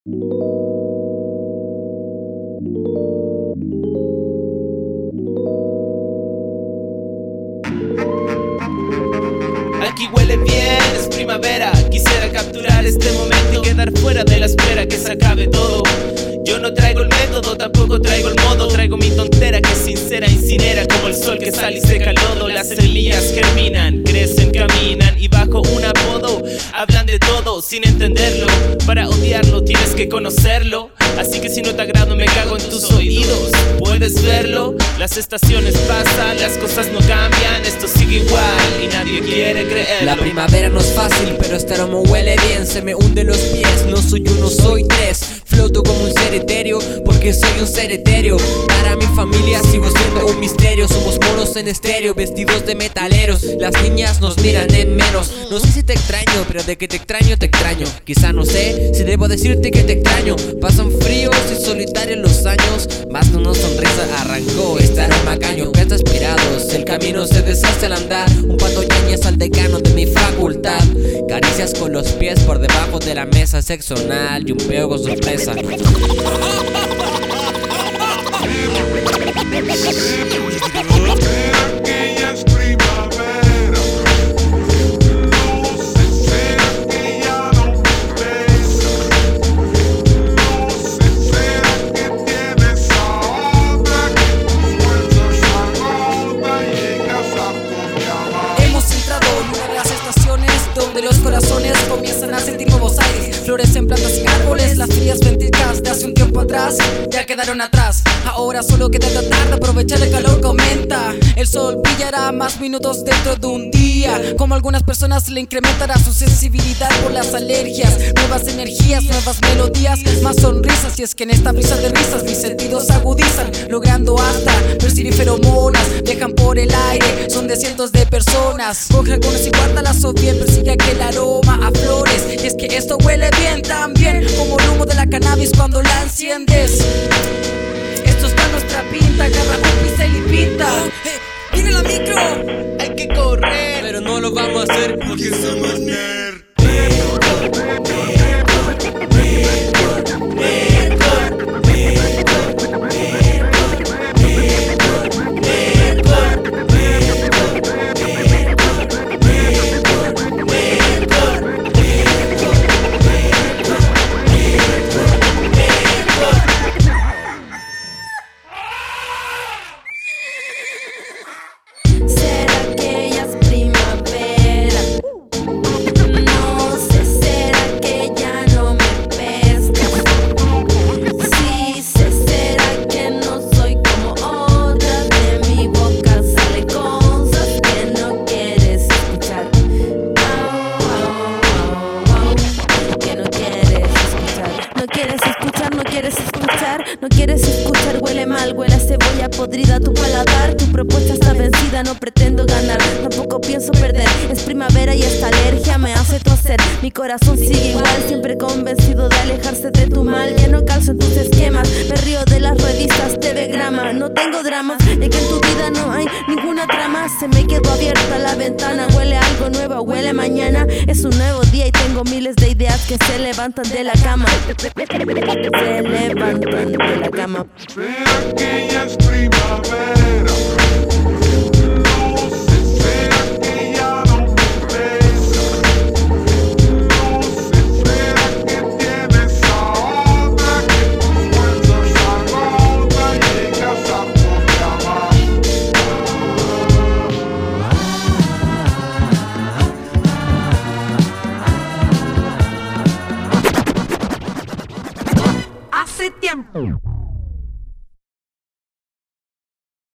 Aquí huele bien, es primavera. Quisiera capturar este momento y quedar fuera de la espera que se acabe todo. Yo no traigo el método, tampoco traigo el modo. Traigo mi tontera que sincera incinera como el sol que sale y seca el lodo. Las semillas germinan, crecen, caminan y bajo un apodo hablan de todo sin entenderlo. Para odiarlo tienes que conocerlo. Así que si no te agrado me cago en tus oídos. Puedes verlo, las estaciones pasan, las cosas no cambian, esto sigue igual y nadie quiere creerlo. La primavera no es fácil, pero este aroma huele bien. Se me hunden los pies, no soy uno, soy tres. Floto como un ser etéreo, porque soy un ser etéreo. Para mi familia sigo siendo un misterio. Somos monos en estéreo, vestidos de metaleros. Las niñas nos miran en menos. No sé si te extraño, pero de que te extraño, te extraño. Quizá no sé si debo decirte que te extraño. Pasan fríos y solitarios los años, más de una sonrisa arrancó este aroma caño. Petos aspirados, el camino se deshace al andar. Un pato ñañez al decano de mi facultad. Caricias con los pies por debajo de la mesa, sexo anal y un peo con sorpresa. Donde los corazones comienzan a sentir nuevos aires. Florecen plantas y árboles. Las frías ventiscas de hace un tiempo atrás ya quedaron atrás. Ahora solo queda tratar de aprovechar el calor que aumenta. El sol brillará más minutos dentro de un día. Como algunas personas le incrementará su sensibilidad por las alergias. Nuevas energías, nuevas melodías, más sonrisas. Y es que en esta brisa de risas mis sentidos se agudizan, logrando hasta percibir feromonas. Viajan por el aire, son de cientos de personas. Coge algunas y guárdalas o bien persigue aquel aroma a flores. Y es que esto huele bien también, como el humo de la cannabis cuando la enciendes. Esto está en nuestra pinta, agarra un pincel y pinta. ¡Viene la micro! Hay que correr, pero no lo vamos a hacer porque somos nerd. No quieres escuchar, huele mal, huele a cebolla podrida tu paladar. Tu propuesta está vencida, no pretendo ganar, tampoco pienso perder. Es primavera y esta alergia me hace toser. Mi corazón sigue igual, siempre convencido de alejarse de tu mal. Ya no calzo en tus esquemas, me río de las revistas TV Grama. No tengo dramas, de que en tu vida no hay ninguna trama. Se me quedó abierta la ventana, huele a algo nuevo, huele a mañana. Es un nuevo día y tengo miles de ideas que se levantan de la cama. Se levantan de la cama. Espera que ya es primavera. No se espera que ya no me besa. No se espera que tienes a otra, que tu fuerza se agota y llegas a Hace tiempo